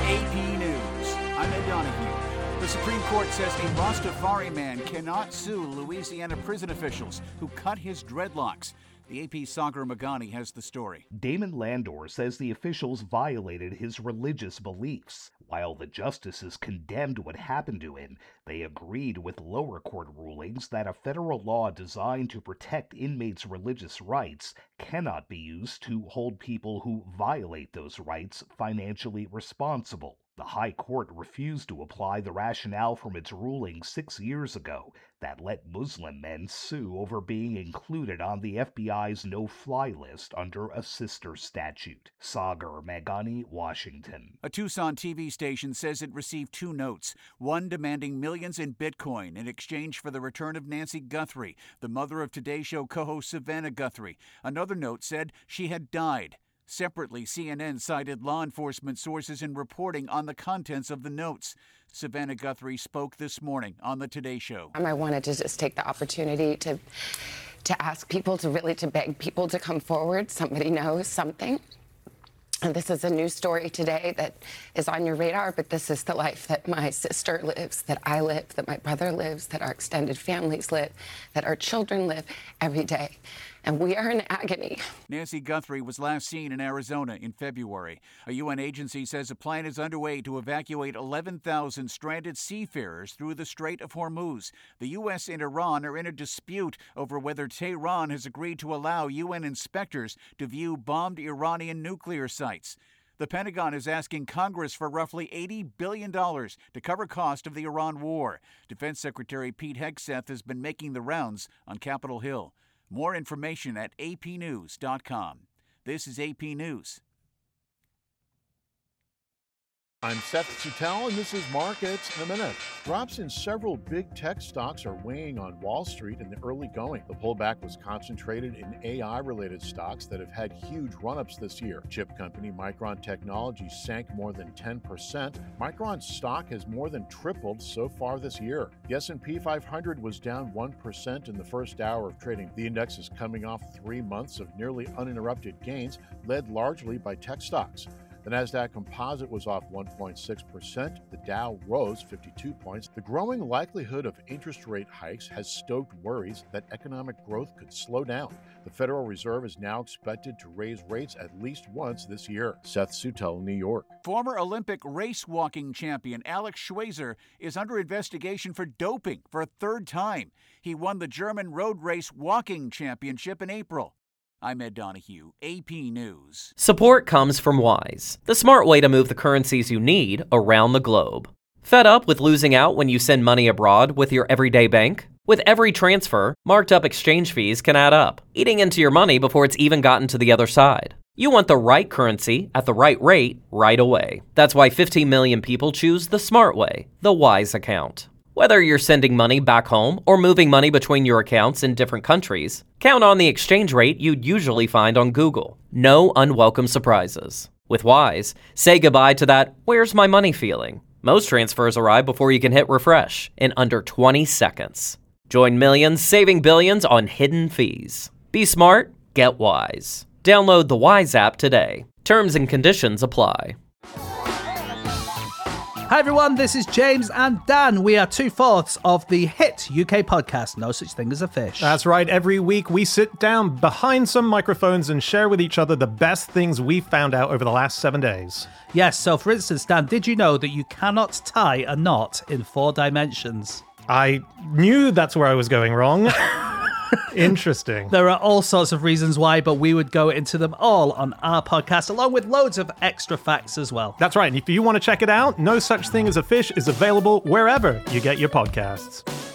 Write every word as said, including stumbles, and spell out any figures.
A P News. I'm Ed Donahue. The Supreme Court says a Rastafari man cannot sue Louisiana prison officials who cut his dreadlocks. The A P's Sagar Magani has the story. Damon Landor says the officials violated his religious beliefs. While the justices condemned what happened to him, they agreed with lower court rulings that a federal law designed to protect inmates' religious rights cannot be used to hold people who violate those rights financially responsible. The High Court refused to apply the rationale from its ruling six years ago that let Muslim men sue over being included on the F B I's no-fly list under a sister statute. Sagar Magani, Washington. A Tucson T V station says it received two notes, one demanding millions in Bitcoin in exchange for the return of Nancy Guthrie, the mother of Today Show co-host Savannah Guthrie. Another note said she had died. Separately, C N N cited law enforcement sources in reporting on the contents of the notes. Savannah Guthrie spoke this morning on the Today Show. I wanted to just take the opportunity to to ask people, to really to beg people to come forward. Somebody knows something. And this is a news story today that is on your radar, but this is the life that my sister lives, that I live, that my brother lives, that our extended families live, that our children live every day. And we are in agony. Nancy Guthrie was last seen in Arizona in February. A U N agency says a plan is underway to evacuate eleven thousand stranded seafarers through the Strait of Hormuz. The U S and Iran are in a dispute over whether Tehran has agreed to allow U N inspectors to view bombed Iranian nuclear sites. The Pentagon is asking Congress for roughly eighty billion dollars to cover cost of the Iran war. Defense Secretary Pete Hegseth has been making the rounds on Capitol Hill. More information at A P news dot com. This is A P News. I'm Seth Sutel, and this is Markets in a Minute. Drops in several big tech stocks are weighing on Wall Street in the early going. The pullback was concentrated in A I-related stocks that have had huge run-ups this year. Chip company Micron Technology sank more than ten percent. Micron's stock has more than tripled so far this year. The S and P five hundred was down one percent in the first hour of trading. The index is coming off three months of nearly uninterrupted gains, led largely by tech stocks. The Nasdaq Composite was off one point six percent. The Dow rose fifty-two points. The growing likelihood of interest rate hikes has stoked worries that economic growth could slow down. The Federal Reserve is now expected to raise rates at least once this year. Seth Sutel, New York. Former Olympic race walking champion Alex Schweizer is under investigation for doping for a third time. He won the German road race walking championship in April. I'm Ed Donahue, A P News. Support comes from Wise, the smart way to move the currencies you need around the globe. Fed up with losing out when you send money abroad with your everyday bank? With every transfer, marked up exchange fees can add up, eating into your money before it's even gotten to the other side. You want the right currency at the right rate right away. That's why fifteen million people choose the smart way, the Wise account. Whether you're sending money back home or moving money between your accounts in different countries, count on the exchange rate you'd usually find on Google. No unwelcome surprises. With Wise, say goodbye to that "where's my money" feeling. Most transfers arrive before you can hit refresh in under twenty seconds. Join millions saving billions on hidden fees. Be smart, get Wise. Download the Wise app today. Terms and conditions apply. Hi everyone, this is James and Dan. We are two-fourths of the hit U K podcast, No Such Thing as a Fish. That's right. Every week we sit down behind some microphones and share with each other the best things we've found out over the last seven days. Yes, so for instance, Dan, did you know that you cannot tie a knot in four dimensions? I knew that's where I was going wrong. Interesting. There are all sorts of reasons why, but we would go into them all on our podcast, along with loads of extra facts as well. That's right. And if you want to check it out, No Such Thing as a Fish is available wherever you get your podcasts.